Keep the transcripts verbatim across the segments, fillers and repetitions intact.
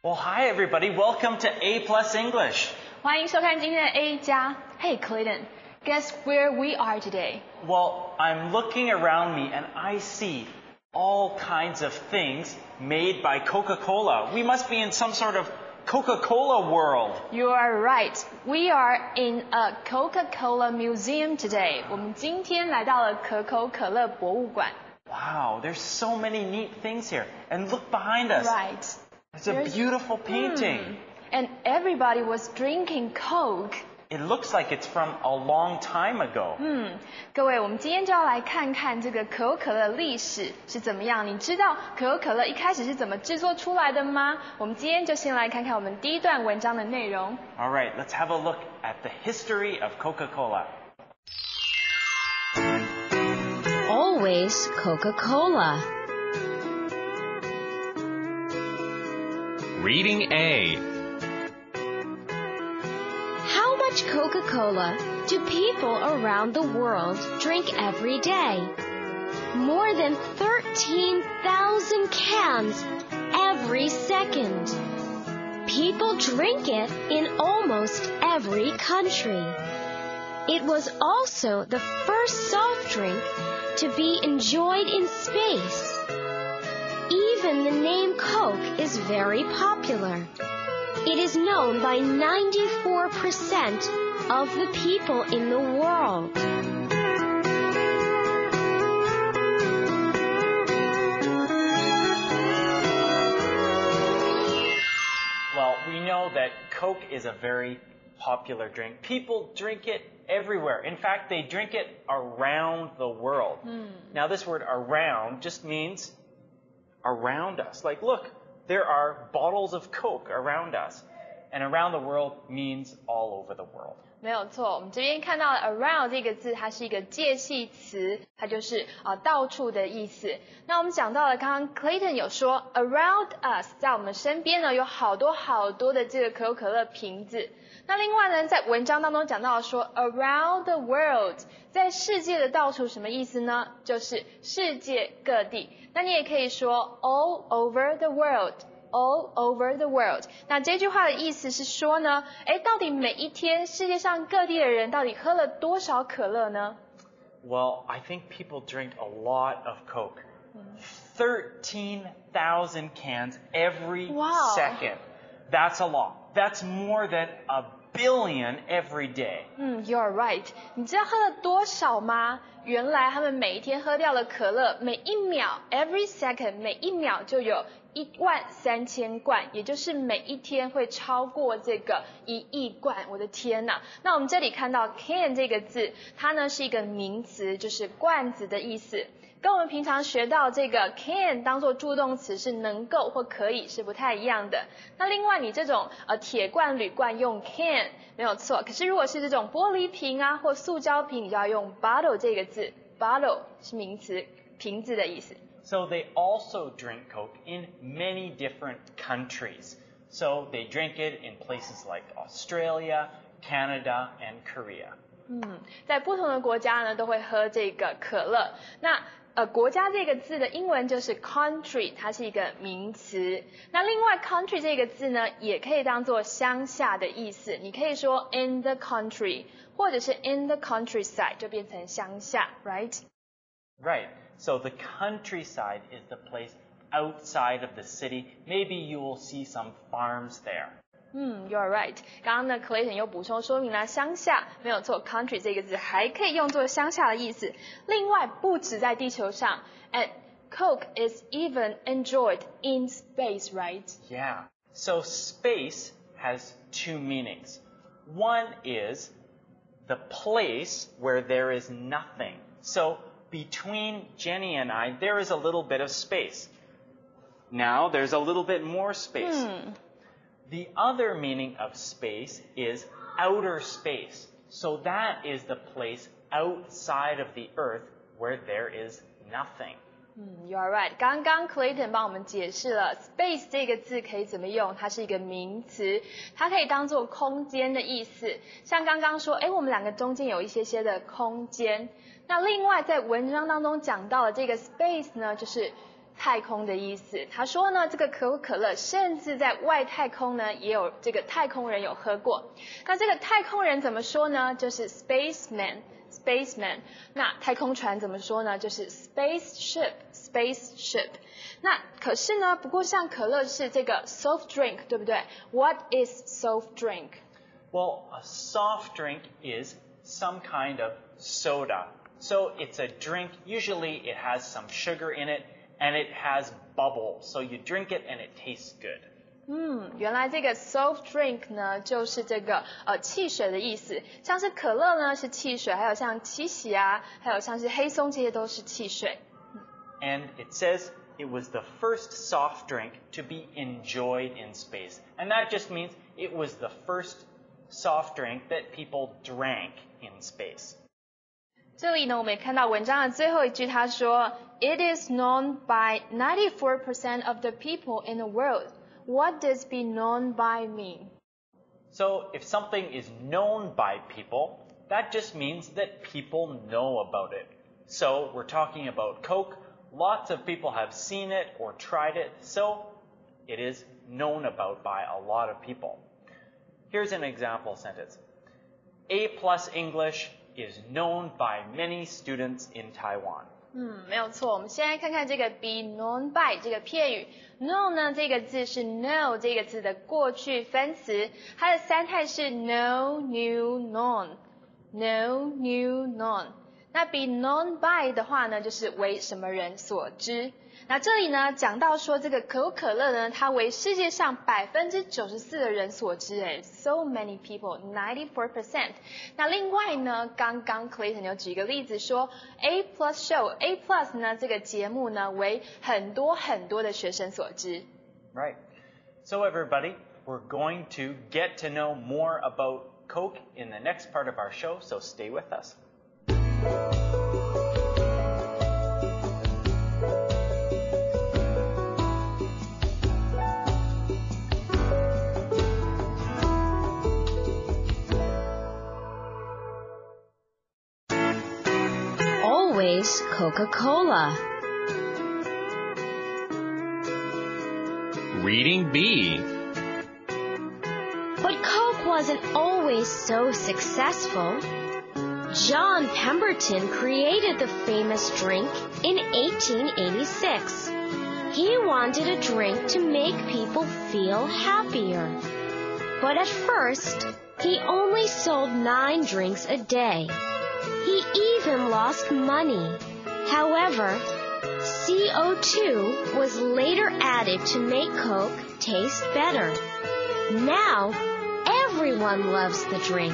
Well, hi everybody. Welcome to A Plus English. 欢迎收看今天的 A 加。Hey Clayton, guess where we are today? Well, I'm looking around me and I see all kinds of things made by Coca-Cola. We must be in some sort of Coca-Cola world. You are right. We are in a Coca-Cola museum today. 我们今天来到了可口可乐博物馆。 Wow, there's so many neat things here. And look behind us. Right. It's a There's- beautiful painting. Hmm. And everybody was drinking Coke. It looks like it's from a long time ago. 嗯，各位，我们今天就要来看看这个可口可乐历史是怎么样。你知道可口可乐一开始是怎么制作出来的吗？我们今天就先来看看我们第一段文章的内容。 All right, let's have a look at the history of Coca-Cola. Always Coca-Cola. Reading A. How much Coca-Cola do people around the world drink every day? More than thirteen thousand cans every second. People drink it in almost every country. It was also the first soft drink to be enjoyed in space. Even the name Coke is very popular. It is known by ninety-four percent of the people in the world. Well, we know that Coke is a very popular drink. People drink it everywhere. In fact, they drink it around the world. Now, this word around just means around us. Like, look, there are bottles of Coke around us. And around the world means all over the world. 没有错，我们这边看到的 around 这个字，它是一个介系词，它就是啊、呃、到处的意思。那我们讲到了，刚刚 Clayton 有说 around us， 在我们身边呢有好多好多的这个可口可乐瓶子。那另外呢，在文章当中讲到说 around the world， 在世界的到处什么意思呢？就是世界各地。那你也可以说 all over the world。All over the world。那这句话的意思是说呢，哎，到底每一天世界上各地的人到底喝了多少可乐呢？ Well, I think people drink a lot of Coke. thirteen thousand cans every Wow. second. That's a lot. That's more than a billion every day. 嗯 ，You're right。你知道喝了多少吗？原来他们每一天喝掉的可乐，每一秒 every second 每一秒就有一万三千罐，也就是每一天会超过这个一亿罐。我的天哪！那我们这里看到 can 这个字，它呢是一个名词，就是罐子的意思。跟我们平常学到这个 can 当做助动词是能够或可以是不太一样的。那另外你这种呃铁罐、铝罐用 can 没有错，可是如果是这种玻璃瓶啊或塑胶瓶，你就要用 bottle 这个字。bottle 是名词，瓶子的意思。 So they also drink Coke in many different countries. So they drink it in places like Australia, Canada, and Korea. 嗯，在不同的国家呢都会喝这个可乐。那呃，国家这个字的英文就是 country， 它是一个名词。那另外 country 这个字呢，也可以当做乡下的意思。你可以说 in the country， 或者是 in the countryside， 就变成乡下 ，right？ Right. So the countryside is the place outside of the city. Maybe you will see some farms there. 嗯 ，You're right。刚刚呢 ，Clayton 又补充说明了乡下没有错 ，country 这个字还可以用作乡下的意思。另外，不止在地球上 ，and Coke is even enjoyed in space, right? Yeah. So space has two meanings. One is the place where there is nothing. So between Jenny and I, there is a little bit of space. Now there's a little bit more space. Hmm. The other meaning of space is outer space. So that is the place outside of the earth where there is nothing. 嗯 ，You're right。刚刚 Clayton 帮我们解释了 space 这个字可以怎么用，它是一个名词，它可以当做空间的意思。像刚刚说，哎，我们两个中间有一些些的空间。那另外在文章当中讲到的这个 space 呢，就是太空的意思。他说呢，这个可口可乐甚至在外太空呢也有这个太空人有喝过。那这个太空人怎么说呢？就是 spaceman。spaceman， 那太空船怎么说呢？就是 spaceship spaceship。那可是呢，不过像可乐是这个 soft drink， 对不对？ What is soft drink? Well, a soft drink is some kind of soda. So it's a drink, usually it has some sugar in it, and it has bubbles. So you drink it and it tastes good. 嗯，原来这个 soft drink 呢，就是这个呃汽水的意思。像是可乐呢是汽水，还有像七喜啊，还有像是黑松，这些都是汽水。 And it says it was the first soft drink to be enjoyed in space. And that just means it was the first soft drink that people drank in space. 这里呢，我们也看到文章的最后一句，他说 It is known by ninety-four percent of the people in the world. What does be known by mean? So if something is known by people, that just means that people know about it. So we're talking about Coke. Lots of people have seen it or tried it, so it is known about by a lot of people. Here's an example sentence. A plus English is known by many students in Taiwan. 嗯，没有错。我们先来看看这个 be known by 这个片语。know 呢这个字是 know 这个字的过去分词，它的三态是 know, knew, known。know, knew, known。那 be known by 的话呢，就是为什么人所知。那这里呢讲到说这个可口可乐呢，它为世界上百分之九十四的人所知，诶 so many people, ninety-four percent。那另外呢，刚刚 Clayton 有举一个例子说 A plus show, A plus 呢这个节目呢为很多很多的学生所知。 Right. So everybody, we're going to get to know more about Coke in the next part of our show, so stay with us. Always Coca-Cola. Reading B. But Coke wasn't always so successful. John Pemberton created the famous drink in eighteen eighty-six. He wanted a drink to make people feel happier. But at first, he only sold nine drinks a day. He even lost money. However, C O two was later added to make Coke taste better. Now, everyone loves the drink.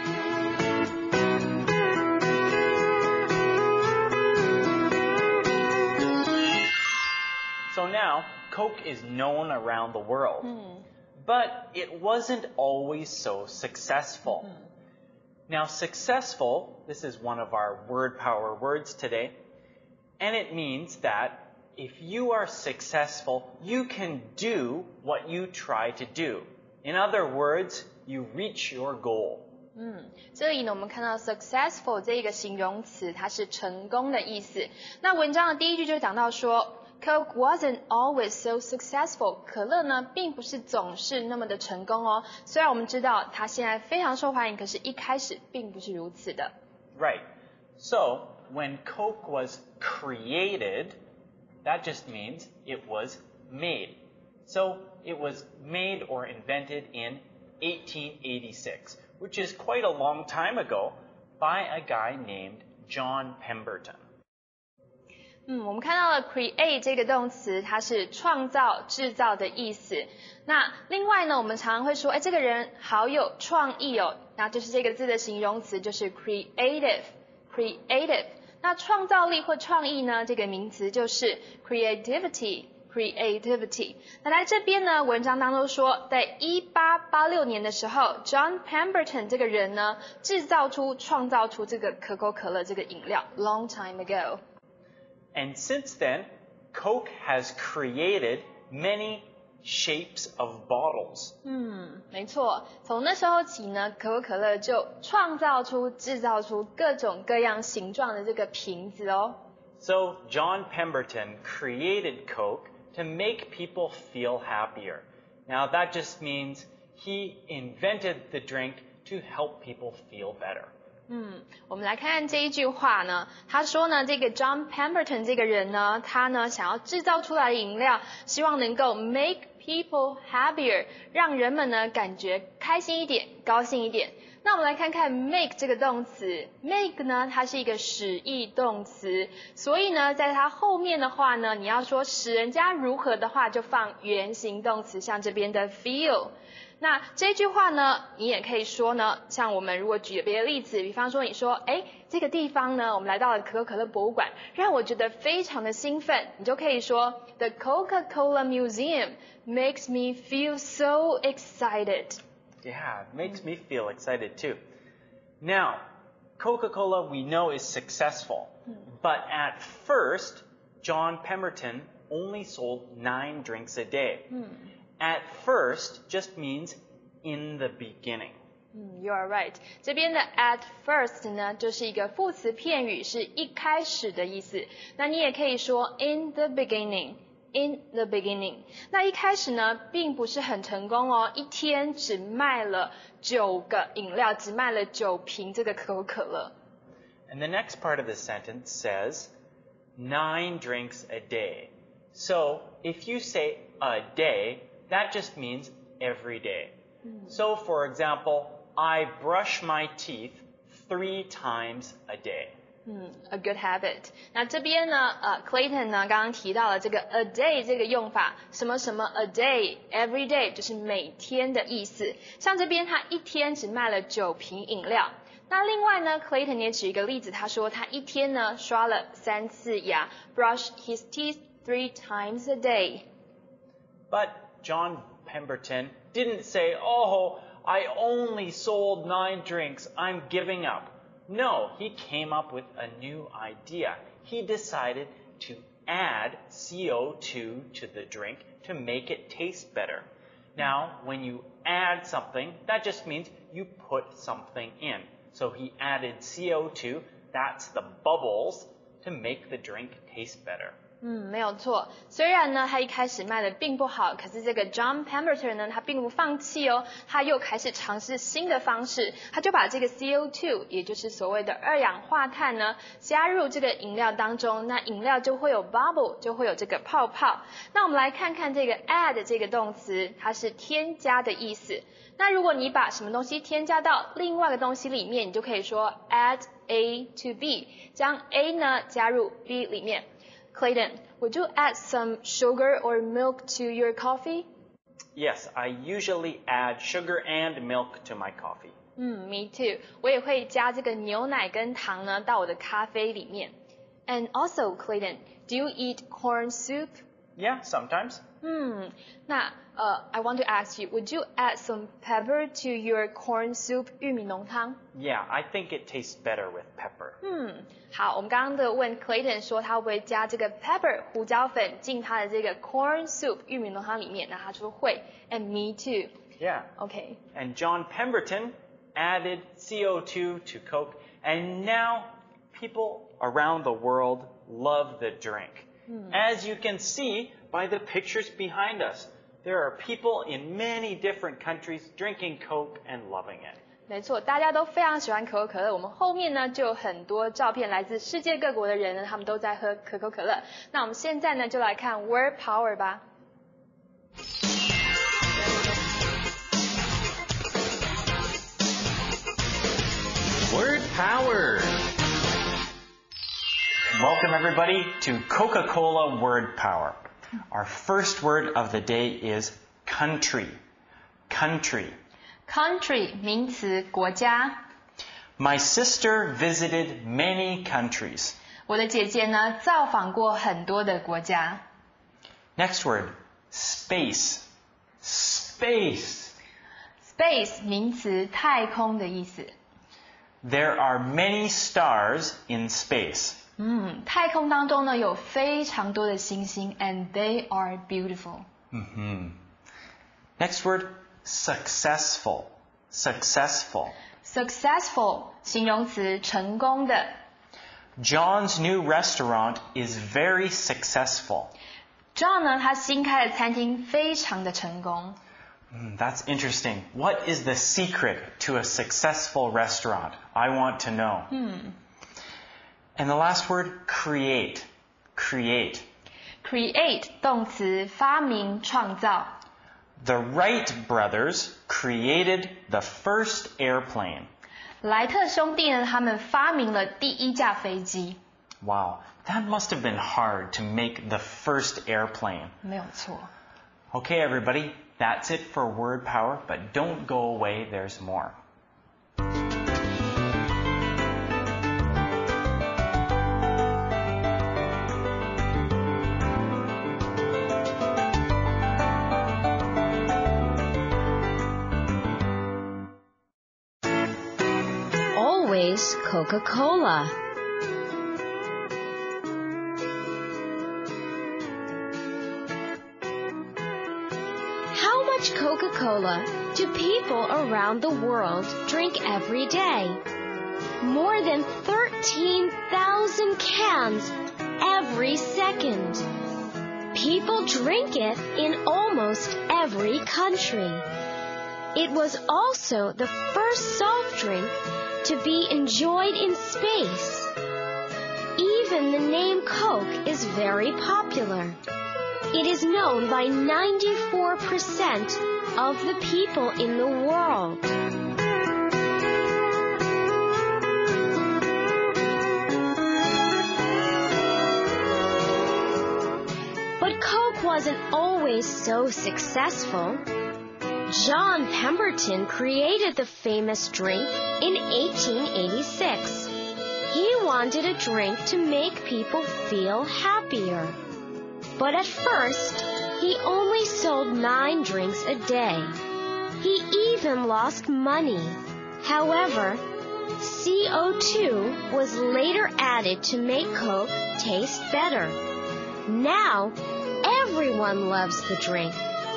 So now, Coke is known around the world. Hmm. But it wasn't always so successful. Hmm. Now, successful, this is one of our word power words today, and it means that if you are successful, you can do what you try to do. In other words, you reach your goal. 嗯，这里呢，我们看到 successful 这一个形容词，它是成功的意思。那文章的第一句就讲到说 Coke wasn't always so successful. 可乐呢，并不是总是那么的成功哦。虽然我们知道它现在非常受欢迎，可是一开始并不是如此的。 Right. So, when Coke was created, that just means it was made. So, it was made or invented in eighteen eighty-six, which is quite a long time ago, by a guy named John Pemberton. 嗯，我们看到了 create 这个动词，它是创造、制造的意思。那另外呢，我们常常会说，哎，这个人好有创意哦。那就是这个字的形容词就是 creative，creative。那创造力或创意呢，这个名词就是 creativity，creativity。那在这边呢，文章当中说，在一八八六年的时候 ，John Pemberton 这个人呢，制造出、创造出这个可口可乐这个饮料 ，long time ago。 And since then, Coke has created many shapes of bottles. 嗯，没错。从那时候起呢，可口可乐就创造出、制造出各种各样形状的这个瓶子哦。 So John Pemberton created Coke to make people feel happier. Now that just means he invented the drink to help people feel better. 嗯，我们来看看这一句话呢。他说呢，这个 John Pemberton 这个人呢，他呢想要制造出来的饮料，希望能够 make people happier， 让人们呢感觉开心一点，高兴一点。那我们来看看 make 这个动词 ，make 呢，它是一个使役动词，所以呢，在它后面的话呢，你要说使人家如何的话，就放原形动词，像这边的 feel。那这句话呢，你也可以说呢，像我们如果举别的例子，比方说你说，哎，这个地方呢，我们来到了可口可乐博物馆，让我觉得非常的兴奋，你就可以说 The Coca-Cola Museum makes me feel so excited. Yeah, it makes me feel excited too. Now, Coca-Cola we know is successful, but at first, John Pemberton only sold nine drinks a day. At first just means in the beginning. 嗯 You are right. 这边的 at first 呢，就是一个副词片语，是一开始的意思。那你也可以说 in the beginning.In the beginning， 那一开始呢，并不是很成功哦，一天只卖了九个饮料，只卖了九瓶这个可口可乐。 And the next part of the sentence says nine drinks a day. So if you say a day, that just means every day. So for example, I brush my teeth three times a day. 嗯 ，a good habit。那这边呢，呃 ，Clayton 呢刚刚提到了这个 a day 这个用法，什么什么 a day，every day 就是每天的意思。像这边他一天只卖了九瓶饮料。那另外呢 ，Clayton 也举一个例子，他说他一天呢刷了三次牙 ，brush his teeth three times a day. But John Pemberton didn't say, "Oh, I only sold nine drinks. I'm giving up."No, he came up with a new idea. He decided to add C O two to the drink to make it taste better. Now, when you add something, that just means you put something in. So he added C O two, that's the bubbles, to make the drink taste better. 嗯，没有错。虽然呢，他一开始卖的并不好，可是这个 John Pemberton 呢，他并不放弃哦，他又开始尝试新的方式，他就把这个 C O two， 也就是所谓的二氧化碳呢，加入这个饮料当中，那饮料就会有 bubble， 就会有这个泡泡。那我们来看看这个 add 这个动词，它是添加的意思。那如果你把什么东西添加到另外一个东西里面，你就可以说 add A to B， 将 A 呢加入 B 里面。Clayton, would you add some sugar or milk to your coffee? Yes, I usually add sugar and milk to my coffee. 嗯 me too. 我也会加这个牛奶跟糖呢到我的咖啡里面。And also, Clayton, do you eat corn soup? Yeah, sometimes. 嗯，那呃 I want to ask you, would you add some pepper to your corn soup 玉米浓汤？ Yeah, I think it tastes better with pepper. 嗯，好，我们刚刚的问 Clayton 说他会不会加这个 pepper 胡椒粉进他的这个 corn soup 玉米浓汤里面，那他说会 ，and me too. Yeah. Okay. And John Pemberton added C O two to Coke, and now people around the world love the drink. As you can see by the pictures behind us, there are people in many different countries drinking Coke and loving it. 没错，大家都非常喜欢可口可乐。我们后面呢就有很多照片，来自世界各国的人呢，他们都在喝可口可乐。那我们现在呢就来看 word power 吧。 Word power! Welcome everybody to Coca-Cola Word Power. Our first word of the day is country. Country. Country 名词，国家。 My sister visited many countries. 我的姐姐呢造访过很多的国家。 Next word, space. Space. Space 名词，太空的意思。 There are many stars in space. 嗯，太空当中呢有非常多的星星 ，and they are beautiful. Mm-hmm. Next word, successful. Successful. Successful 形容词，成功的。 John's new restaurant is very successful. John 呢，他新开的餐厅非常的成功。 Mm, that's interesting. What is the secret to a successful restaurant? I want to know. Hmm. And the last word, create. Create. Create 动词，发明、创造。 The Wright brothers created the first airplane. 莱特兄弟呢，他们发明了第一架飞机。 Wow, that must have been hard to make the first airplane. 没有错。 Okay, everybody, that's it for word power, but don't go away, there's more. Always Coca-Cola. How much Coca-Cola do people around the world drink every day? More than thirteen thousand cans every second. People drink it in almost every country. It was also the first soft drink to be enjoyed in space. Even the name Coke is very popular. It is known by ninety-four percent of the people in the world. But Coke wasn't always so successful. John Pemberton created the famous drink in eighteen eighty-six. He wanted a drink to make people feel happier. But at first, he only sold nine drinks a day. He even lost money. However, C O two was later added to make Coke taste better. Now, everyone loves the drink.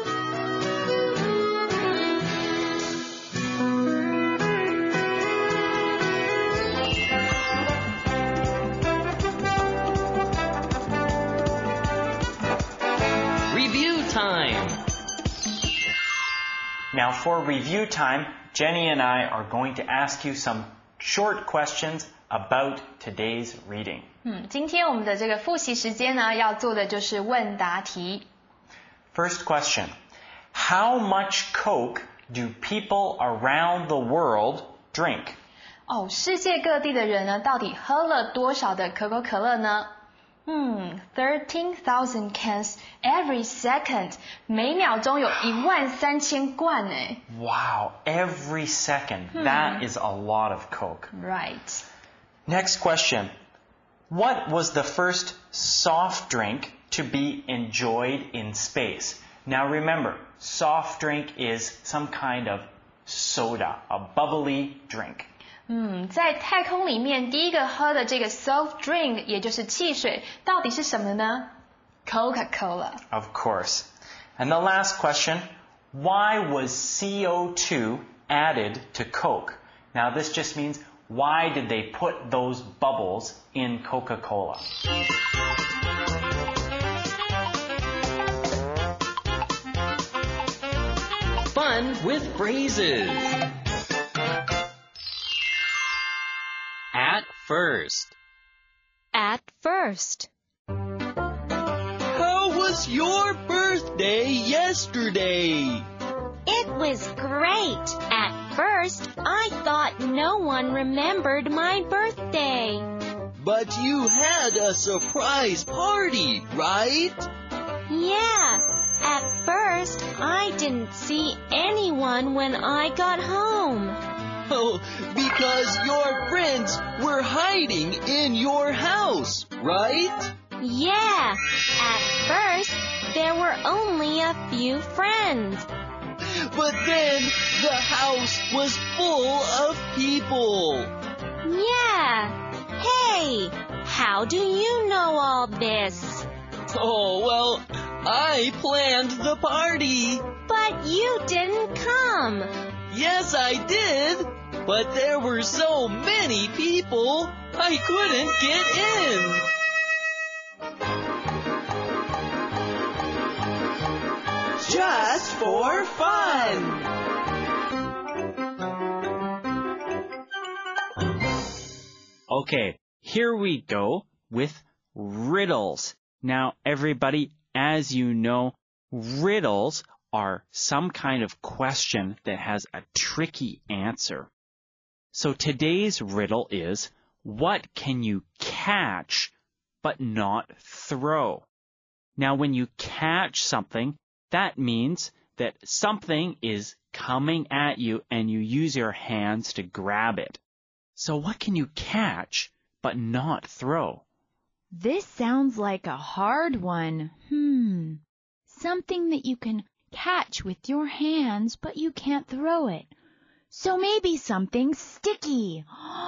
Now for review time, Jenny and I are going to ask you some short questions about today's reading. 嗯，今天我们的这个复习时间呢，要做的就是问答题。 First question, how much Coke do people around the world drink? 哦，世界各地的人呢，到底喝了多少的可口可乐呢？嗯 ，thirteen thousand cans every second， 每秒钟有一万三千罐诶。 Wow, every second. Hmm. That is a lot of Coke. Right. Next question. What was the first soft drink to be enjoyed in space? Now remember, soft drink is some kind of soda, a bubbly drink. 嗯，在太空里面，第一个喝的这个 soft drink， 也就是汽水，到底是什么呢？ Coca-Cola. Of course. And the last question, why was C O two added to Coke? Now this just means, why did they put those bubbles in Coca-Cola? Fun with phrases. At first. At first. How was your birthday yesterday? It was great. At first, I thought no one remembered my birthday. But you had a surprise party, right? Yeah. At first, I didn't see anyone when I got home. Oh, because your friends were hiding in your house, right? Yeah. At first, there were only a few friends. But then the house was full of people. Yeah. Hey, how do you know all this? Oh, well, I planned the party. But you didn't come. Yes, I did. But there were so many people. I couldn't get in. Just for fun. Okay, here we go with riddles. Now, everybody, as you know, riddles are some kind of question that has a tricky answer. So today's riddle is, what can you catch but not throw? Now, when you catch something, that means that something is coming at you and you use your hands to grab it. So what can you catch but not throw? This sounds like a hard one. Hmm. Something that you can catch with your hands, but you can't throw it. So maybe something sticky.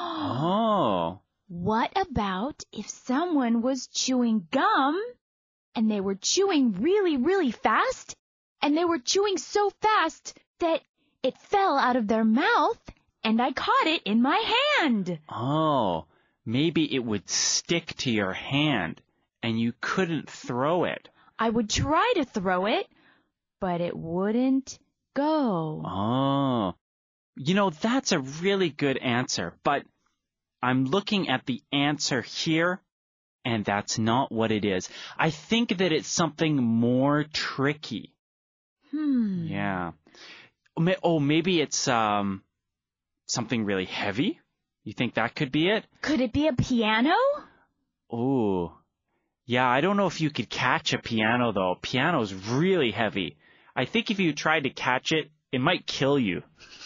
Oh. What about if someone was chewing gum and they were chewing really, really fast, and they were chewing so fast that it fell out of their mouth and I caught it in my hand? Oh, maybe it would stick to your hand and you couldn't throw it. I would try to throw it, but it wouldn't go. Oh, you know, that's a really good answer, but I'm looking at the answer here, and that's not what it is. I think that it's something more tricky. Hmm. Yeah. Oh, maybe it's um something really heavy? You think that could be it? Could it be a piano? Oh, yeah, I don't know if you could catch a piano, though. Piano's really heavy. I think if you tried to catch it, it might kill you.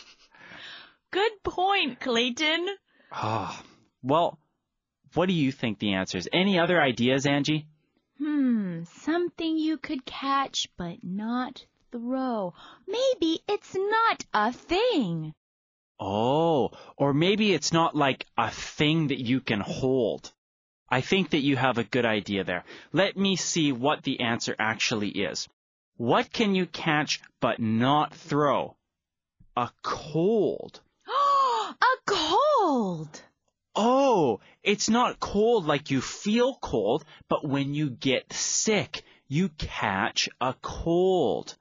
Good point, Clayton. Oh, well, what do you think the answer is? Any other ideas, Angie? Hmm, something you could catch but not throw. Maybe it's not a thing. Oh, or maybe it's not like a thing that you can hold. I think that you have a good idea there. Let me see what the answer actually is. What can you catch but not throw? A cold. A cold! Oh, it's not cold like you feel cold, but when you get sick, you catch a cold.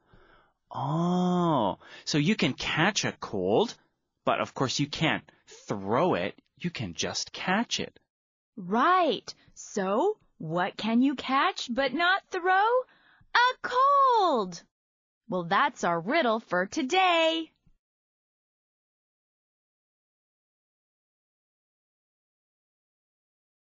Oh, so you can catch a cold, but of course you can't throw it. You can just catch it. Right. So, what can you catch but not throw? A cold! Well, that's our riddle for today.